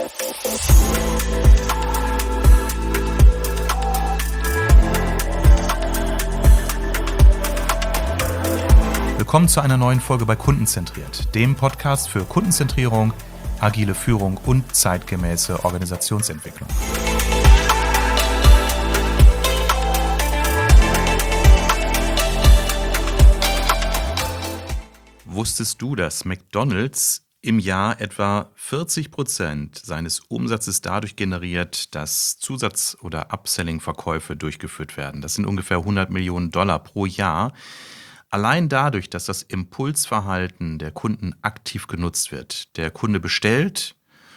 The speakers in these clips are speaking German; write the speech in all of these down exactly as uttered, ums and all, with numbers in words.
Willkommen zu einer neuen Folge bei Kundenzentriert, dem Podcast für Kundenzentrierung, agile Führung und zeitgemäße Organisationsentwicklung. Wusstest du, dass McDonald's im Jahr etwa vierzig Prozent seines Umsatzes dadurch generiert, dass Zusatz- oder Upselling-Verkäufe durchgeführt werden? Das sind ungefähr hundert Millionen Dollar pro Jahr. Allein dadurch, dass das Impulsverhalten der Kunden aktiv genutzt wird. Der Kunde bestellt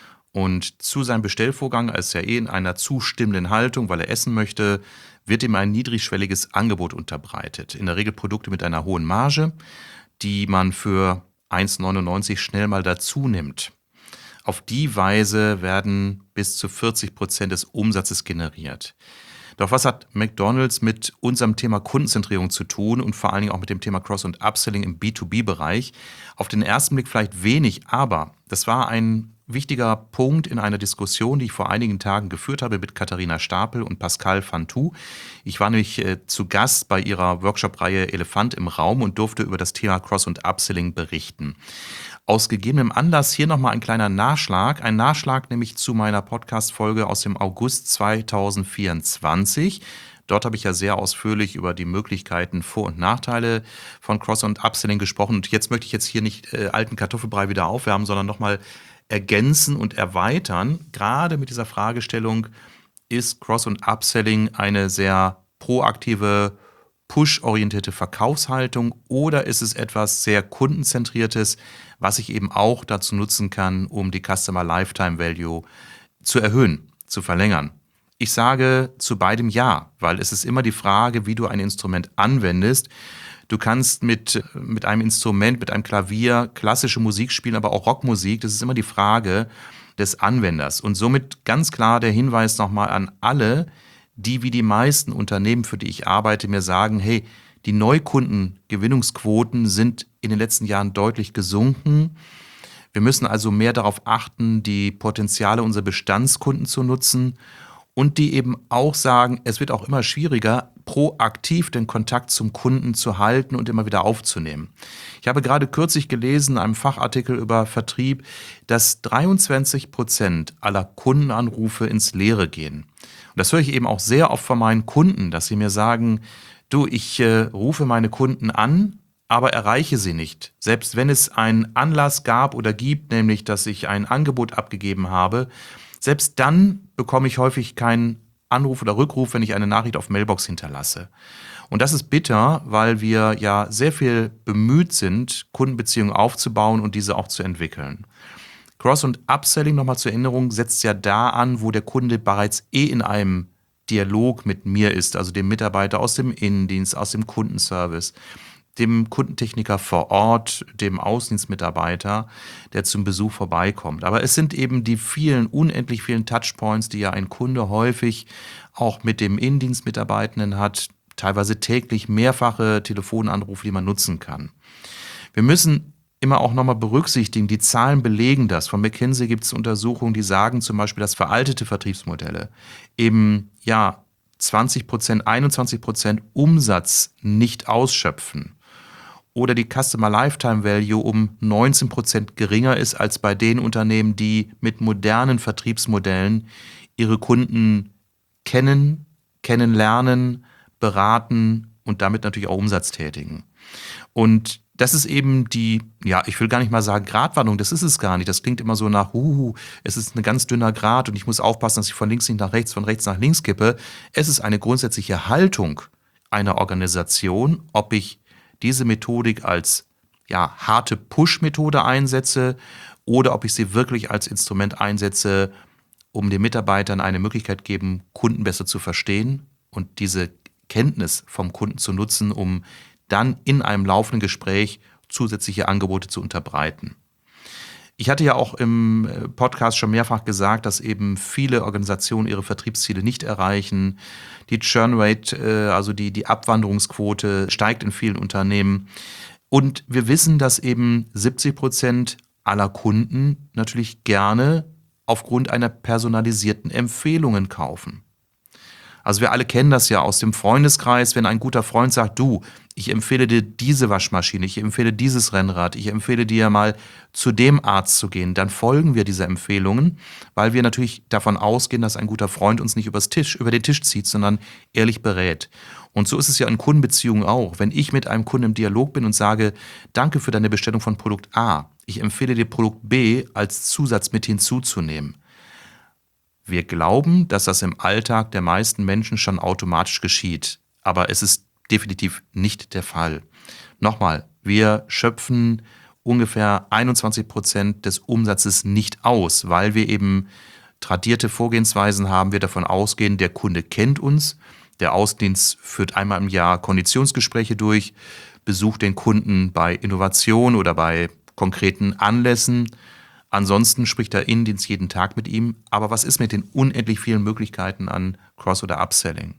und zu seinem Bestellvorgang, er ist ja eh in einer zustimmenden Haltung, weil er essen möchte, wird ihm ein niedrigschwelliges Angebot unterbreitet. In der Regel Produkte mit einer hohen Marge, die man für eins neunundneunzig schnell mal dazu nimmt. Auf die Weise werden bis zu vierzig Prozent des Umsatzes generiert. Doch was hat McDonald's mit unserem Thema Kundenzentrierung zu tun und vor allen Dingen auch mit dem Thema Cross- und Upselling im B zwei B-Bereich? Auf den ersten Blick vielleicht wenig, aber das war ein wichtiger Punkt in einer Diskussion, die ich vor einigen Tagen geführt habe mit Katharina Stapel und Pascal Fantou. Ich war nämlich äh, zu Gast bei ihrer Workshop-Reihe Elefant im Raum und durfte über das Thema Cross- und Upselling berichten. Aus gegebenem Anlass hier nochmal ein kleiner Nachschlag. Ein Nachschlag nämlich zu meiner Podcast-Folge aus dem August zweitausendvierundzwanzig. Dort habe ich ja sehr ausführlich über die Möglichkeiten, Vor- und Nachteile von Cross- und Upselling gesprochen. Und jetzt möchte ich jetzt hier nicht äh, alten Kartoffelbrei wieder aufwärmen, sondern nochmal ergänzen und erweitern. Gerade mit dieser Fragestellung, ist Cross- und Upselling eine sehr proaktive, push-orientierte Verkaufshaltung oder ist es etwas sehr kundenzentriertes, was ich eben auch dazu nutzen kann, um die Customer Lifetime Value zu erhöhen, zu verlängern? Ich sage zu beidem ja, weil es ist immer die Frage, wie du ein Instrument anwendest. Du kannst mit, mit einem Instrument, mit einem Klavier klassische Musik spielen, aber auch Rockmusik. Das ist immer die Frage des Anwenders. Und somit ganz klar der Hinweis nochmal an alle, die wie die meisten Unternehmen, für die ich arbeite, mir sagen, hey, die Neukundengewinnungsquoten sind in den letzten Jahren deutlich gesunken. Wir müssen also mehr darauf achten, die Potenziale unserer Bestandskunden zu nutzen und die eben auch sagen, es wird auch immer schwieriger, proaktiv den Kontakt zum Kunden zu halten und immer wieder aufzunehmen. Ich habe gerade kürzlich gelesen, in einem Fachartikel über Vertrieb, dass dreiundzwanzig Prozent aller Kundenanrufe ins Leere gehen. Und das höre ich eben auch sehr oft von meinen Kunden, dass sie mir sagen, du, ich äh, rufe meine Kunden an, aber erreiche sie nicht. Selbst wenn es einen Anlass gab oder gibt, nämlich dass ich ein Angebot abgegeben habe, selbst dann bekomme ich häufig keinen Anruf oder Rückruf, wenn ich eine Nachricht auf Mailbox hinterlasse. Und das ist bitter, weil wir ja sehr viel bemüht sind, Kundenbeziehungen aufzubauen und diese auch zu entwickeln. Cross- und Upselling, nochmal zur Erinnerung, setzt ja da an, wo der Kunde bereits eh in einem Dialog mit mir ist, also dem Mitarbeiter aus dem Innendienst, aus dem Kundenservice, dem Kundentechniker vor Ort, dem Außendienstmitarbeiter, der zum Besuch vorbeikommt. Aber es sind eben die vielen, unendlich vielen Touchpoints, die ja ein Kunde häufig auch mit dem Innendienstmitarbeitenden hat, teilweise täglich mehrfache Telefonanrufe, die man nutzen kann. Wir müssen immer auch nochmal berücksichtigen, die Zahlen belegen das. Von McKinsey gibt es Untersuchungen, die sagen zum Beispiel, dass veraltete Vertriebsmodelle eben ja zwanzig Prozent, einundzwanzig Prozent Umsatz nicht ausschöpfen. Oder die Customer Lifetime Value um neunzehn Prozent geringer ist als bei den Unternehmen, die mit modernen Vertriebsmodellen ihre Kunden kennen, kennenlernen, beraten und damit natürlich auch Umsatz tätigen. Und das ist eben die, ja, ich will gar nicht mal sagen Gratwanderung, das ist es gar nicht. Das klingt immer so nach, huhu, es ist ein ganz dünner Grat und ich muss aufpassen, dass ich von links nicht nach rechts, von rechts nach links kippe. Es ist eine grundsätzliche Haltung einer Organisation, ob ich diese Methodik als ja, harte Push-Methode einsetze oder ob ich sie wirklich als Instrument einsetze, um den Mitarbeitern eine Möglichkeit geben, Kunden besser zu verstehen und diese Kenntnis vom Kunden zu nutzen, um dann in einem laufenden Gespräch zusätzliche Angebote zu unterbreiten. Ich hatte ja auch im Podcast schon mehrfach gesagt, dass eben viele Organisationen ihre Vertriebsziele nicht erreichen. Die Churn Rate, also die, die Abwanderungsquote steigt in vielen Unternehmen. Und wir wissen, dass eben siebzig Prozent aller Kunden natürlich gerne aufgrund einer personalisierten Empfehlungen kaufen. Also wir alle kennen das ja aus dem Freundeskreis, wenn ein guter Freund sagt, du, ich empfehle dir diese Waschmaschine, ich empfehle dieses Rennrad, ich empfehle dir mal zu dem Arzt zu gehen, dann folgen wir dieser Empfehlungen, weil wir natürlich davon ausgehen, dass ein guter Freund uns nicht übers Tisch, über den Tisch zieht, sondern ehrlich berät. Und so ist es ja in Kundenbeziehungen auch. Wenn ich mit einem Kunden im Dialog bin und sage, danke für deine Bestellung von Produkt A, ich empfehle dir Produkt B als Zusatz mit hinzuzunehmen. Wir glauben, dass das im Alltag der meisten Menschen schon automatisch geschieht, aber es ist definitiv nicht der Fall. Nochmal, wir schöpfen ungefähr einundzwanzig Prozent des Umsatzes nicht aus, weil wir eben tradierte Vorgehensweisen haben, wir davon ausgehen, der Kunde kennt uns, der Außendienst führt einmal im Jahr Konditionsgespräche durch, besucht den Kunden bei Innovation oder bei konkreten Anlässen. Ansonsten spricht der Innendienst jeden Tag mit ihm. Aber was ist mit den unendlich vielen Möglichkeiten an Cross- oder Upselling?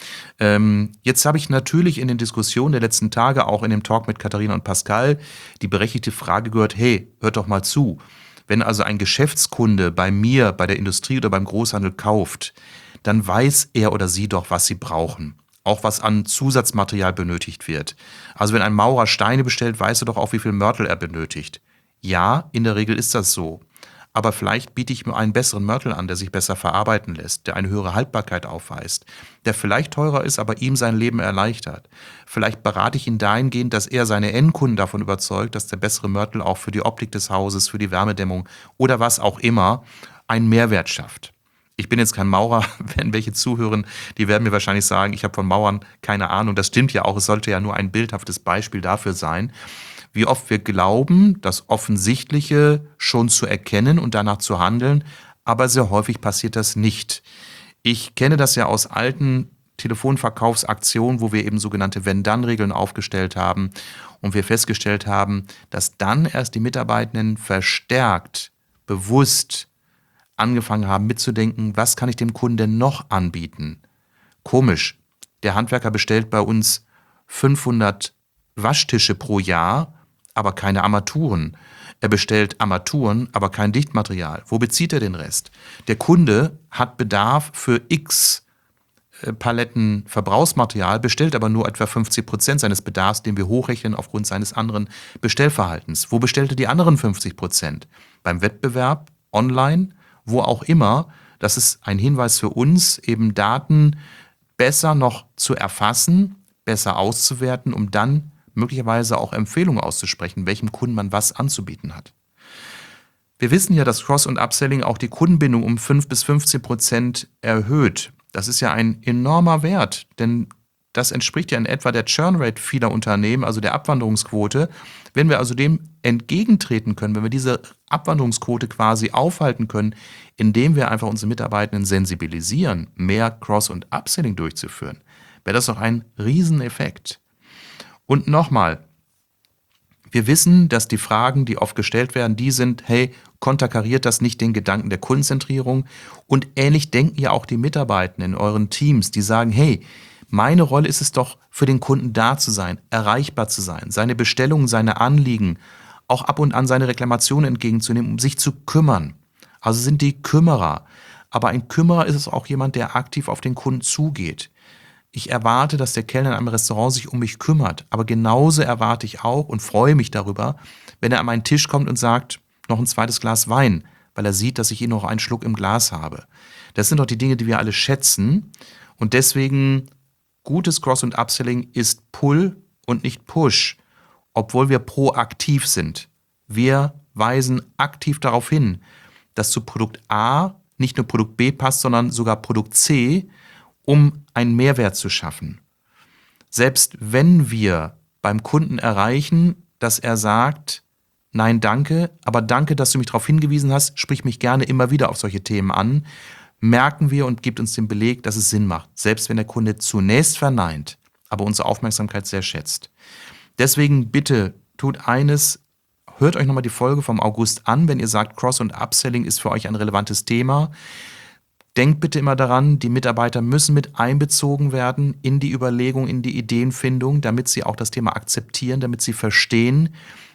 Ähm, jetzt habe ich natürlich in den Diskussionen der letzten Tage, auch in dem Talk mit Katharina und Pascal, die berechtigte Frage gehört, hey, hört doch mal zu. Wenn also ein Geschäftskunde bei mir, bei der Industrie oder beim Großhandel kauft, dann weiß er oder sie doch, was sie brauchen. Auch was an Zusatzmaterial benötigt wird. Also wenn ein Maurer Steine bestellt, weiß er doch auch, wie viel Mörtel er benötigt. Ja, in der Regel ist das so. Aber vielleicht biete ich mir einen besseren Mörtel an, der sich besser verarbeiten lässt, der eine höhere Haltbarkeit aufweist, der vielleicht teurer ist, aber ihm sein Leben erleichtert. Vielleicht berate ich ihn dahingehend, dass er seine Endkunden davon überzeugt, dass der bessere Mörtel auch für die Optik des Hauses, für die Wärmedämmung oder was auch immer einen Mehrwert schafft. Ich bin jetzt kein Maurer, wenn welche zuhören, die werden mir wahrscheinlich sagen, ich habe von Mauern keine Ahnung. Das stimmt ja auch, es sollte ja nur ein bildhaftes Beispiel dafür sein, wie oft wir glauben, das Offensichtliche schon zu erkennen und danach zu handeln, aber sehr häufig passiert das nicht. Ich kenne das ja aus alten Telefonverkaufsaktionen, wo wir eben sogenannte Wenn-Dann-Regeln aufgestellt haben und wir festgestellt haben, dass dann erst die Mitarbeitenden verstärkt, bewusst angefangen haben mitzudenken, was kann ich dem Kunden denn noch anbieten? Komisch, der Handwerker bestellt bei uns fünfhundert Waschtische pro Jahr, aber keine Armaturen. Er bestellt Armaturen, aber kein Dichtmaterial. Wo bezieht er den Rest? Der Kunde hat Bedarf für X Paletten Verbrauchsmaterial, bestellt aber nur etwa fünfzig Prozent seines Bedarfs, den wir hochrechnen aufgrund seines anderen Bestellverhaltens. Wo bestellt er die anderen fünfzig Prozent? Beim Wettbewerb, online, wo auch immer. Das ist ein Hinweis für uns, eben Daten besser noch zu erfassen, besser auszuwerten, um dann möglicherweise auch Empfehlungen auszusprechen, welchem Kunden man was anzubieten hat. Wir wissen ja, dass Cross- und Upselling auch die Kundenbindung um fünf bis fünfzehn Prozent erhöht. Das ist ja ein enormer Wert, denn das entspricht ja in etwa der Churn-Rate vieler Unternehmen, also der Abwanderungsquote. Wenn wir also dem entgegentreten können, wenn wir diese Abwanderungsquote quasi aufhalten können, indem wir einfach unsere Mitarbeitenden sensibilisieren, mehr Cross- und Upselling durchzuführen, wäre das doch ein Rieseneffekt. Und nochmal, wir wissen, dass die Fragen, die oft gestellt werden, die sind, hey, konterkariert das nicht den Gedanken der Kundenzentrierung? Und ähnlich denken ja auch die Mitarbeitenden in euren Teams, die sagen, hey, meine Rolle ist es doch, für den Kunden da zu sein, erreichbar zu sein, seine Bestellungen, seine Anliegen, auch ab und an seine Reklamationen entgegenzunehmen, um sich zu kümmern. Also sind die Kümmerer. Aber ein Kümmerer ist es auch jemand, der aktiv auf den Kunden zugeht. Ich erwarte, dass der Kellner in einem Restaurant sich um mich kümmert. Aber genauso erwarte ich auch und freue mich darüber, wenn er an meinen Tisch kommt und sagt, noch ein zweites Glas Wein, weil er sieht, dass ich ihn noch einen Schluck im Glas habe. Das sind doch die Dinge, die wir alle schätzen. Und deswegen, gutes Cross- und Upselling ist Pull und nicht Push, obwohl wir proaktiv sind. Wir weisen aktiv darauf hin, dass zu Produkt A nicht nur Produkt B passt, sondern sogar Produkt C, um einen Mehrwert zu schaffen. Selbst wenn wir beim Kunden erreichen, dass er sagt, nein, danke, aber danke, dass du mich darauf hingewiesen hast, sprich mich gerne immer wieder auf solche Themen an, merken wir und gibt uns den Beleg, dass es Sinn macht, selbst wenn der Kunde zunächst verneint, aber unsere Aufmerksamkeit sehr schätzt. Deswegen bitte tut eines, hört euch nochmal die Folge vom August an, wenn ihr sagt, Cross- und Upselling ist für euch ein relevantes Thema. Denkt bitte immer daran, die Mitarbeiter müssen mit einbezogen werden in die Überlegung, in die Ideenfindung, damit sie auch das Thema akzeptieren, damit sie verstehen,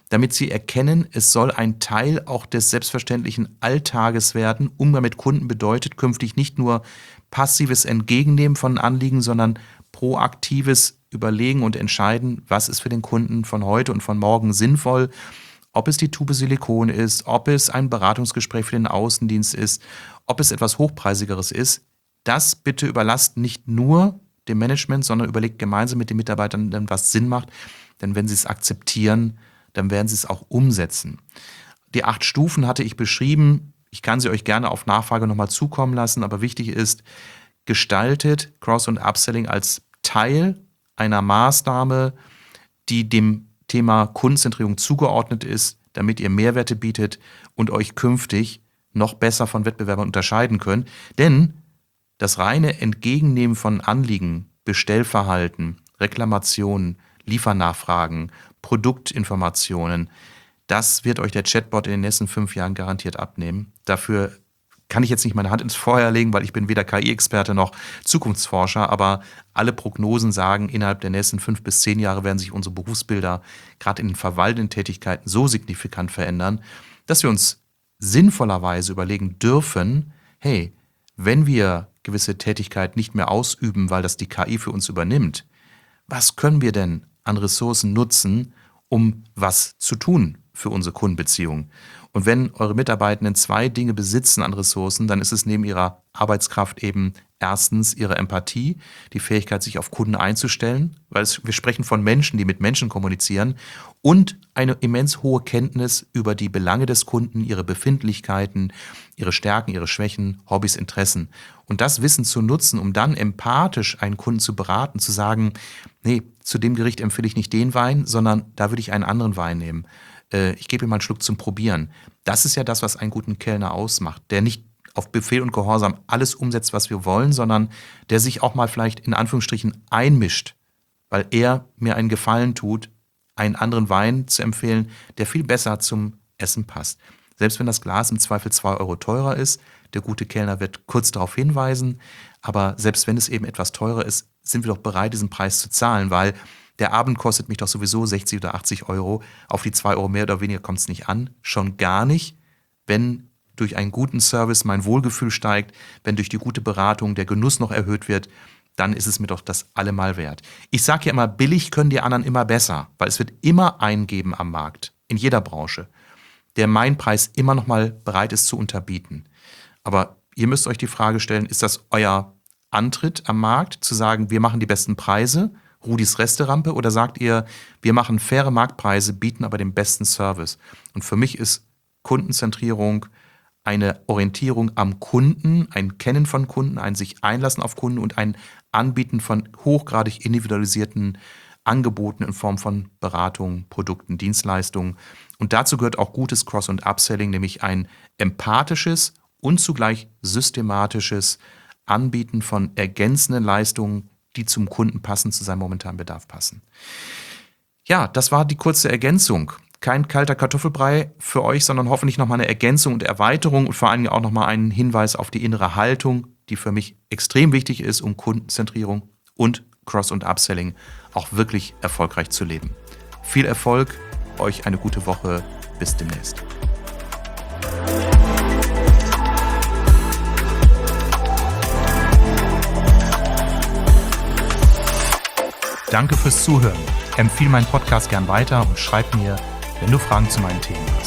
damit sie erkennen, es soll ein Teil auch des selbstverständlichen Alltages werden. Umgang mit Kunden bedeutet künftig nicht nur passives Entgegennehmen von Anliegen, sondern proaktives Überlegen und Entscheiden, was ist für den Kunden von heute und von morgen sinnvoll. Ob es die Tube Silikon ist, ob es ein Beratungsgespräch für den Außendienst ist, ob es etwas Hochpreisigeres ist, das bitte überlasst nicht nur dem Management, sondern überlegt gemeinsam mit den Mitarbeitern, dann, was Sinn macht. Denn wenn sie es akzeptieren, dann werden sie es auch umsetzen. Die acht Stufen hatte ich beschrieben. Ich kann sie euch gerne auf Nachfrage nochmal zukommen lassen, aber wichtig ist, gestaltet Cross- und Upselling als Teil einer Maßnahme, die dem Thema Kundenzentrierung zugeordnet ist, damit ihr Mehrwerte bietet und euch künftig noch besser von Wettbewerbern unterscheiden könnt. Denn das reine Entgegennehmen von Anliegen, Bestellverhalten, Reklamationen, Liefernachfragen, Produktinformationen, das wird euch der Chatbot in den nächsten fünf Jahren garantiert abnehmen. Dafür kann ich jetzt nicht meine Hand ins Feuer legen, weil ich bin weder K I-Experte noch Zukunftsforscher, aber alle Prognosen sagen, innerhalb der nächsten fünf bis zehn Jahre werden sich unsere Berufsbilder gerade in den verwaltenden Tätigkeiten so signifikant verändern, dass wir uns sinnvollerweise überlegen dürfen, hey, wenn wir gewisse Tätigkeit nicht mehr ausüben, weil das die K I für uns übernimmt, was können wir denn an Ressourcen nutzen, um was zu tun für unsere Kundenbeziehung? Und wenn eure Mitarbeitenden zwei Dinge besitzen an Ressourcen, dann ist es neben ihrer Arbeitskraft eben erstens ihre Empathie, die Fähigkeit, sich auf Kunden einzustellen, weil es, wir sprechen von Menschen, die mit Menschen kommunizieren, und eine immens hohe Kenntnis über die Belange des Kunden, ihre Befindlichkeiten, ihre Stärken, ihre Schwächen, Hobbys, Interessen. Und das Wissen zu nutzen, um dann empathisch einen Kunden zu beraten, zu sagen, nee, zu dem Gericht empfehle ich nicht den Wein, sondern da würde ich einen anderen Wein nehmen. Ich gebe ihm mal einen Schluck zum Probieren. Das ist ja das, was einen guten Kellner ausmacht, der nicht auf Befehl und Gehorsam alles umsetzt, was wir wollen, sondern der sich auch mal vielleicht in Anführungsstrichen einmischt, weil er mir einen Gefallen tut, einen anderen Wein zu empfehlen, der viel besser zum Essen passt. Selbst wenn das Glas im Zweifel zwei Euro teurer ist, der gute Kellner wird kurz darauf hinweisen, aber selbst wenn es eben etwas teurer ist, sind wir doch bereit, diesen Preis zu zahlen, weil der Abend kostet mich doch sowieso sechzig oder achtzig Euro. Auf die zwei Euro mehr oder weniger kommt es nicht an. Schon gar nicht, wenn durch einen guten Service mein Wohlgefühl steigt, wenn durch die gute Beratung der Genuss noch erhöht wird, dann ist es mir doch das allemal wert. Ich sage ja immer, billig können die anderen immer besser, weil es wird immer einen geben am Markt, in jeder Branche, der meinen Preis immer noch mal bereit ist zu unterbieten. Aber ihr müsst euch die Frage stellen, ist das euer Antritt am Markt, zu sagen, wir machen die besten Preise, Rudis Resterampe, oder sagt ihr, wir machen faire Marktpreise, bieten aber den besten Service? Und für mich ist Kundenzentrierung eine Orientierung am Kunden, ein Kennen von Kunden, ein sich einlassen auf Kunden und ein Anbieten von hochgradig individualisierten Angeboten in Form von Beratung, Produkten, Dienstleistungen. Und dazu gehört auch gutes Cross- und Upselling, nämlich ein empathisches und zugleich systematisches Anbieten von ergänzenden Leistungen, die zum Kunden passen, zu seinem momentanen Bedarf passen. Ja, das war die kurze Ergänzung. Kein kalter Kartoffelbrei für euch, sondern hoffentlich nochmal eine Ergänzung und Erweiterung und vor allem auch nochmal einen Hinweis auf die innere Haltung, die für mich extrem wichtig ist, um Kundenzentrierung und Cross- und Upselling auch wirklich erfolgreich zu leben. Viel Erfolg, euch eine gute Woche, bis demnächst. Danke fürs Zuhören. Empfehle meinen Podcast gern weiter und schreib mir, wenn du Fragen zu meinen Themen hast.